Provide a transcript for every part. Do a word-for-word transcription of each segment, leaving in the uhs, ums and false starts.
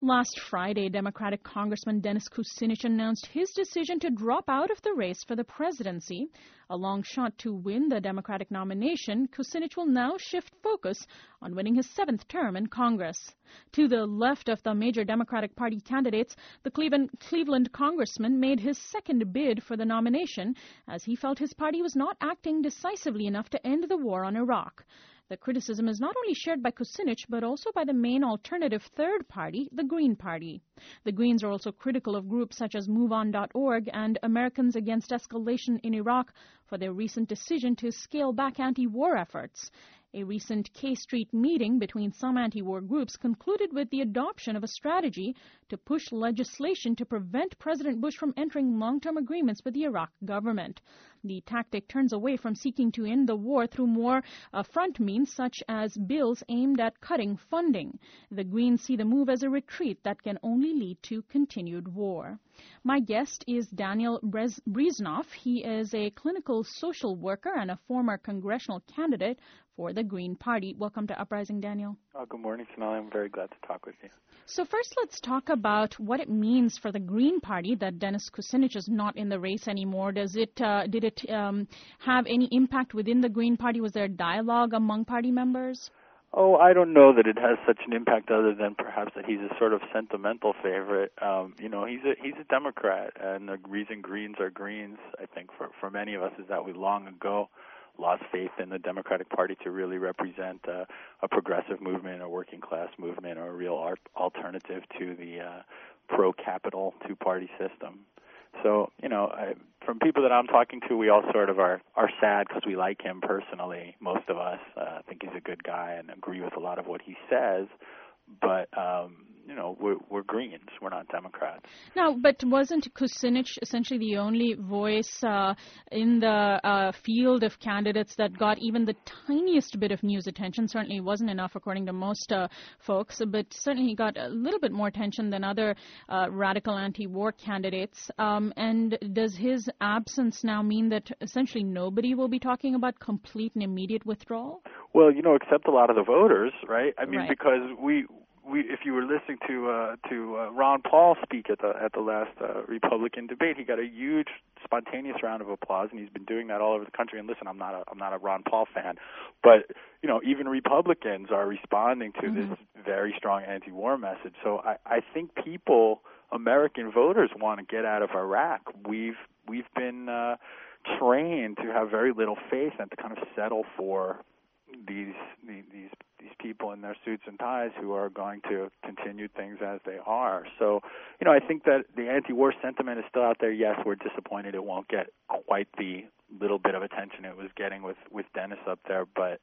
Last Friday, Democratic Congressman Dennis Kucinich announced his decision to drop out of the race for the presidency. A long shot to win the Democratic nomination, Kucinich will now shift focus on winning his seventh term in Congress. To the left of the major Democratic Party candidates, the Cleveland, Cleveland congressman made his second bid for the nomination as he felt his party was not acting decisively enough to end the war on Iraq. The criticism is not only shared by Kucinich, but also by the main alternative third party, the Green Party. The Greens are also critical of groups such as move on dot org and Americans Against Escalation in Iraq for their recent decision to scale back anti-war efforts. A recent K Street meeting between some anti-war groups concluded with the adoption of a strategy to push legislation to prevent President Bush from entering long-term agreements with the Iraq government. The tactic turns away from seeking to end the war through more uh, front means, such as bills aimed at cutting funding. The Greens see the move as a retreat that can only lead to continued war. My guest is Daniel Brez- Brieznoff. He is a clinical social worker and a former congressional candidate for the Green Party. Welcome to Uprising, Daniel. Oh, good morning, Sonali. I'm very glad to talk with you. So first, let's talk about what it means for the Green Party that Dennis Kucinich is not in the race anymore. Does it uh, did it um, have any impact within the Green Party? Was there a dialogue among party members? Oh, I don't know that it has such an impact other than perhaps that he's a sort of sentimental favorite. Um, you know, he's a he's a Democrat, and the reason Greens are Greens, I think, for, for many of us is that we long ago lost faith in the Democratic Party to really represent uh, a progressive movement, a working-class movement, or a real art- alternative to the uh, pro-capital two-party system. So, you know, I, from people that I'm talking to, we all sort of are, are sad because we like him personally, most of us. Uh, think he's a good guy and agree with a lot of what he says. But, um, you know, we're, we're Greens. We're not Democrats. Now, but wasn't Kucinich essentially the only voice uh, in the uh, field of candidates that got even the tiniest bit of news attention? Certainly it wasn't enough, according to most uh, folks, but certainly he got a little bit more attention than other uh, radical anti-war candidates. Um, and does his absence now mean that essentially nobody will be talking about complete and immediate withdrawal? Well, you know, except a lot of the voters, right? I mean, right. because we... We, if you were listening to uh, to uh, Ron Paul speak at the at the last uh, Republican debate, he got a huge spontaneous round of applause, and he's been doing that all over the country. And listen, I'm not a I'm not a Ron Paul fan, but you know, even Republicans are responding to mm-hmm. this very strong anti-war message. So I, I think people, American voters, want to get out of Iraq. We've we've been uh, trained to have very little faith and to kind of settle for these these these people in their suits and ties who are going to continue things as they are. So, you know, I think that the anti-war sentiment is still out there. Yes, we're disappointed it won't get quite the little bit of attention it was getting with, with Dennis up there, but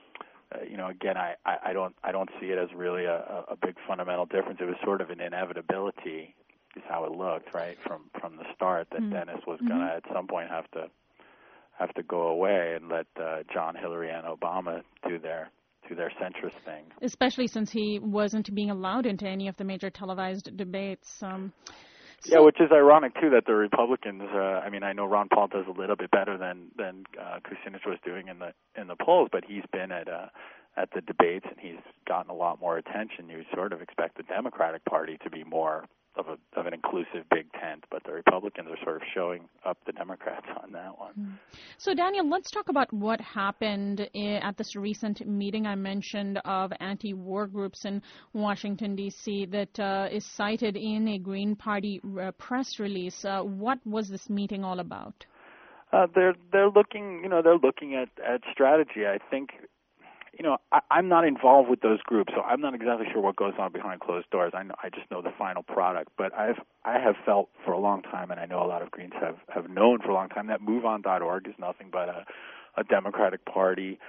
uh, you know, again, I, I, I don't I don't see it as really a, a big fundamental difference. It was sort of an inevitability is how it looked, right, from from the start that mm-hmm. Dennis was going to mm-hmm. at some point have to have to go away and let uh, John, Hillary, and Obama do their do their centrist thing. Especially since he wasn't being allowed into any of the major televised debates. Um, so yeah, which is ironic, too, that the Republicans, uh, I mean, I know Ron Paul does a little bit better than, than uh, Kucinich was doing in the in the polls, but he's been at uh, at the debates and he's gotten a lot more attention. You sort of expect the Democratic Party to be more of a of an inclusive big tent, but the Republicans are sort of showing up the Democrats on that one. So, Daniel, let's talk about what happened at this recent meeting I mentioned of anti-war groups in Washington, D C that uh, is cited in a Green Party uh, press release. Uh, what was this meeting all about? Uh, they're they're looking, you know, they're looking at, at strategy. I think. You know, I, I'm not involved with those groups, so I'm not exactly sure what goes on behind closed doors. I, know, I just know the final product. But I've I have felt for a long time, and I know a lot of Greens have, have known for a long time, that move on dot org is nothing but a, a Democratic Party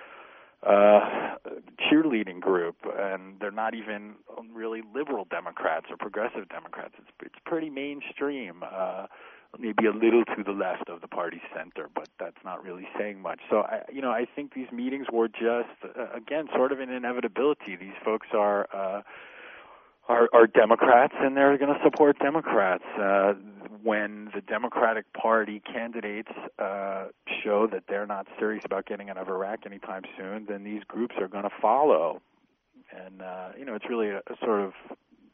uh, cheerleading group, and they're not even really liberal Democrats or progressive Democrats. It's it's pretty mainstream. Uh, maybe a little to the left of the party center, but that's not really saying much. So, I, you know, I think these meetings were just, uh, again, sort of an inevitability. These folks are uh, are, are Democrats, and they're going to support Democrats. Uh, when the Democratic Party candidates uh, show that they're not serious about getting out of Iraq anytime soon, then these groups are going to follow. And, uh, you know, it's really a, a sort of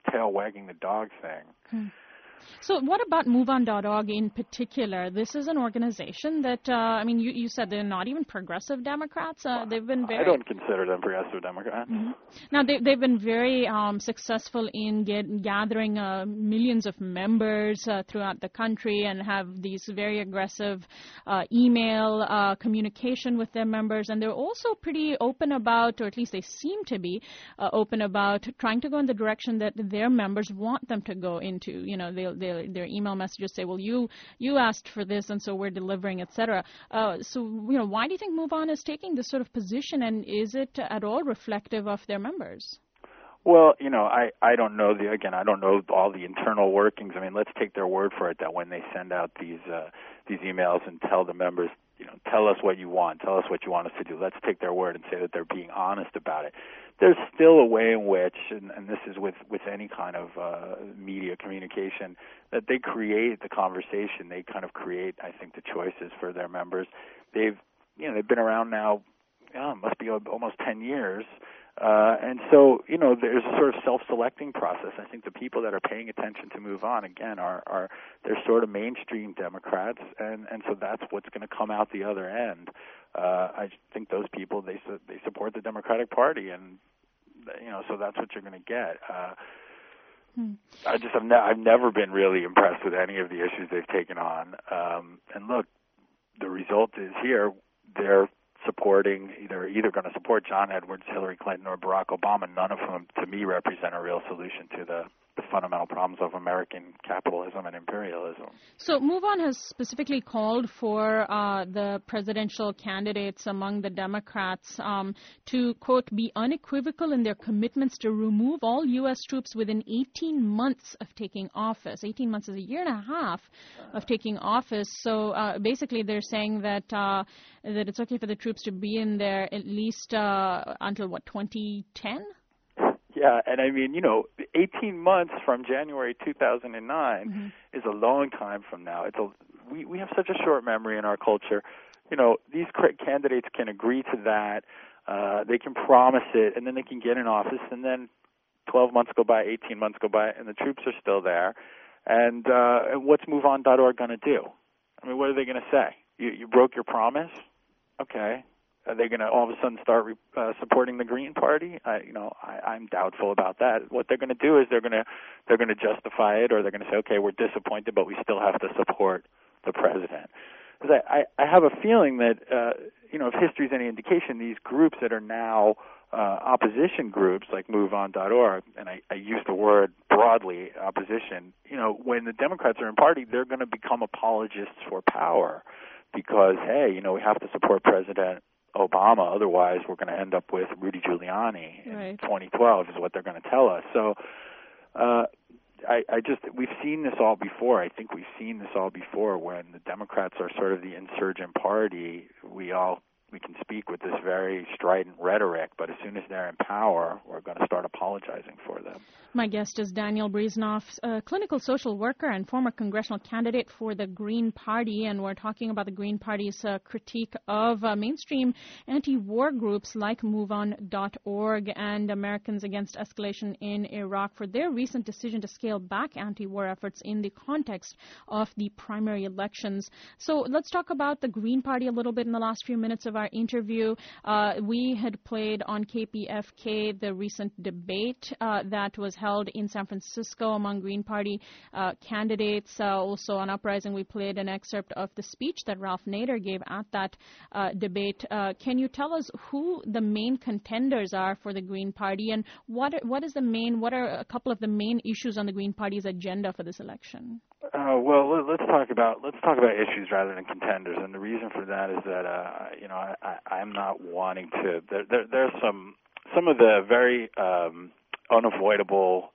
tail wagging the dog thing. Hmm. So what about move on dot org in particular? This is an organization that, uh, I mean, you, you said they're not even progressive Democrats. Uh, they've been very... I don't consider them progressive Democrats. Mm-hmm. Now, they, they've been very um, successful in get, gathering uh, millions of members uh, throughout the country and have these very aggressive uh, email uh, communication with their members. And they're also pretty open about, or at least they seem to be uh, open about, trying to go in the direction that their members want them to go into. You know, they'll Their, their email messages say, well, you you asked for this, and so we're delivering, et cetera. Uh, so, you know, why do you think MoveOn is taking this sort of position, and is it at all reflective of their members? Well, you know, I, I don't know the again. I don't know all the internal workings. I mean, let's take their word for it that when they send out these uh, these emails and tell the members, you know, tell us what you want, tell us what you want us to do. Let's take their word and say that they're being honest about it. There's still a way in which, and, and this is with, with any kind of uh, media communication, that they create the conversation. They kind of create, I think, the choices for their members. They've, you know, they've been around now, oh, it must be almost ten years. Uh, and so, you know, there's a sort of self-selecting process. I think the people that are paying attention to MoveOn, again, are, are they're sort of mainstream Democrats, and, and so that's what's going to come out the other end. Uh, I think those people, they su- they support the Democratic Party, and, you know, so that's what you're going to get. Uh, hmm. I just have ne- I've never been really impressed with any of the issues they've taken on. Um, and look, the result is here. They're supporting, either either going to support John Edwards, Hillary Clinton, or Barack Obama. None of them, to me, represent a real solution to the, the fundamental problems of American capitalism and imperialism. So MoveOn has specifically called for uh, the presidential candidates among the Democrats um, to, quote, be unequivocal in their commitments to remove all U S troops within eighteen months of taking office. eighteen months is a year and a half of taking office. So uh, basically they're saying that uh, that it's okay for the troops to be in there at least uh, until, what, twenty ten? Yeah, and I mean, you know, eighteen months from January two thousand nine mm-hmm. is a long time from now. It's a we, we have such a short memory in our culture. You know, these candidates can agree to that. Uh, they can promise it, and then they can get in office, and then twelve months go by, eighteen months go by, and the troops are still there. And uh, what's move on dot org going to do? I mean, what are they going to say? You, you broke your promise? Okay. Are they going to all of a sudden start uh, supporting the Green Party? I, you know, I, I'm doubtful about that. What they're going to do is they're going to they're going to justify it, or they're going to say, okay, we're disappointed, but we still have to support the president. Because I, I, I have a feeling that uh, you know, if history is any indication, these groups that are now uh, opposition groups like move on dot org, and I, I use the word broadly, opposition. You know, when the Democrats are in party, they're going to become apologists for power, because hey, you know, we have to support President Obama, otherwise we're going to end up with Rudy Giuliani in right. twenty twelve is what they're going to tell us. So uh, I, I just, we've seen this all before. I think we've seen this all before when the Democrats are sort of the insurgent party. We all, we can speak with this very strident rhetoric, but as soon as they're in power, we're going to start apologizing for them. My guest is Daniel Brieznoff, a clinical social worker and former congressional candidate for the Green Party, and we're talking about the Green Party's uh, critique of uh, mainstream anti-war groups like move on dot org and Americans Against Escalation in Iraq for their recent decision to scale back anti-war efforts in the context of the primary elections. So let's talk about the Green Party a little bit in the last few minutes of our interview. Uh, we had played on K P F K the recent debate uh, that was held in San Francisco among Green Party uh, candidates. Uh, also on Uprising, we played an excerpt of the speech that Ralph Nader gave at that uh, debate. Uh, can you tell us who the main contenders are for the Green Party, and what are, what is the main, what are a couple of the main issues on the Green Party's agenda for this election? Uh, well, let's talk about let's talk about issues rather than contenders, and the reason for that is that uh, you know I, I, I'm not wanting to. There, there, there's some some of the very um, unavoidable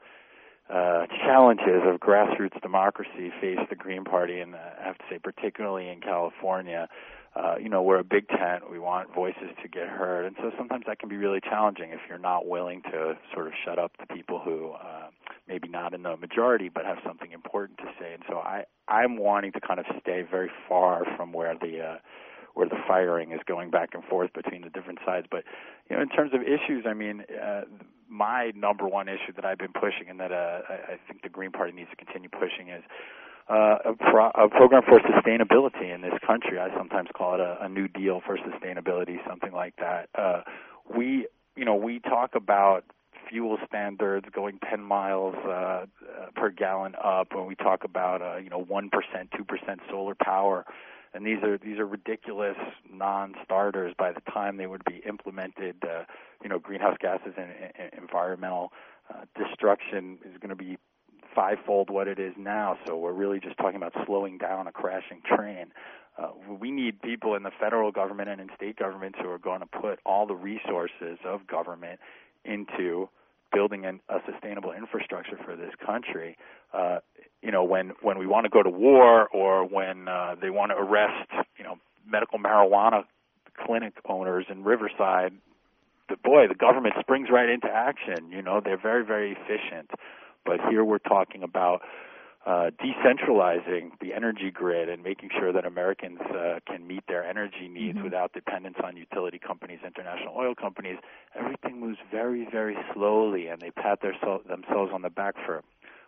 uh, challenges of grassroots democracy face the Green Party, and I have to say, particularly in California. Uh, you know, we're a big tent. We want voices to get heard, and so sometimes that can be really challenging if you're not willing to sort of shut up the people who uh, maybe not in the majority but have something important to say. And so I, I'm wanting to kind of stay very far from where the uh, where the firing is going back and forth between the different sides. But you know, in terms of issues, I mean, uh, my number one issue that I've been pushing and that uh, I, I think the Green Party needs to continue pushing is uh, a, pro- a program for sustainability in this country. I sometimes call it a, a New Deal for sustainability, something like that. Uh, we, you know, we talk about fuel standards going ten miles uh, uh, per gallon up when we talk about, uh, you know, one percent, two percent solar power. And these are these are ridiculous non-starters by the time they would be implemented. Uh, you know, greenhouse gases and, and environmental uh, destruction is going to be fivefold what it is now. So we're really just talking about slowing down a crashing train. Uh, we need people in the federal government and in state governments who are going to put all the resources of government into building an, a sustainable infrastructure for this country. Uh, you know, when, when we want to go to war or when uh, they want to arrest, you know, medical marijuana clinic owners in Riverside, the, boy, the government springs right into action. You know, they're very, very efficient. But here we're talking about uh, decentralizing the energy grid and making sure that Americans uh, can meet their energy needs mm-hmm. without dependence on utility companies, international oil companies. Everything moves very, very slowly, and they pat their so- themselves on the back for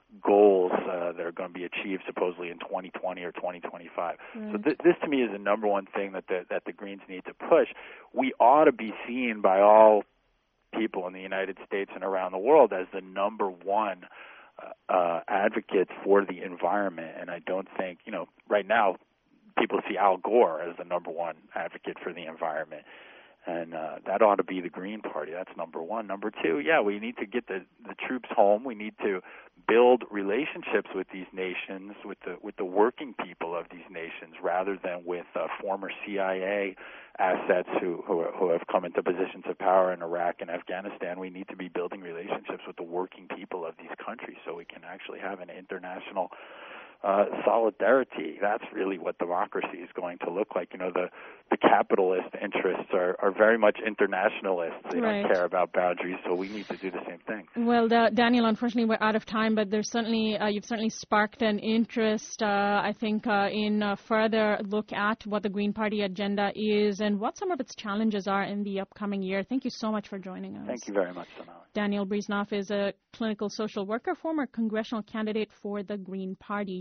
goals uh, that are going to be achieved supposedly in twenty twenty or twenty twenty-five. Right. So th- this, to me, is the number one thing that the, that the Greens need to push. We ought to be seen by all people in the United States and around the world as the number one uh, uh, advocate for the environment. And I don't think, you know, right now people see Al Gore as the number one advocate for the environment. And uh, that ought to be the Green Party. That's number one. Number two, yeah, we need to get the, the troops home. We need to build relationships with these nations, with the with the working people of these nations, rather than with uh, former C I A assets who, who who have come into positions of power in Iraq and Afghanistan. We need to be building relationships with the working people of these countries so we can actually have an international Uh, solidarity. That's really what democracy is going to look like. You know, the, the capitalist interests are, are very much internationalists. They right. don't care about boundaries, so we need to do the same thing. Well, da- Daniel, unfortunately, we're out of time, but there's certainly uh, you've certainly sparked an interest, uh, I think, uh, in a further look at what the Green Party agenda is and what some of its challenges are in the upcoming year. Thank you so much for joining us. Thank you very much, Sonali. Daniel Briesnoff is a clinical social worker, former congressional candidate for the Green Party.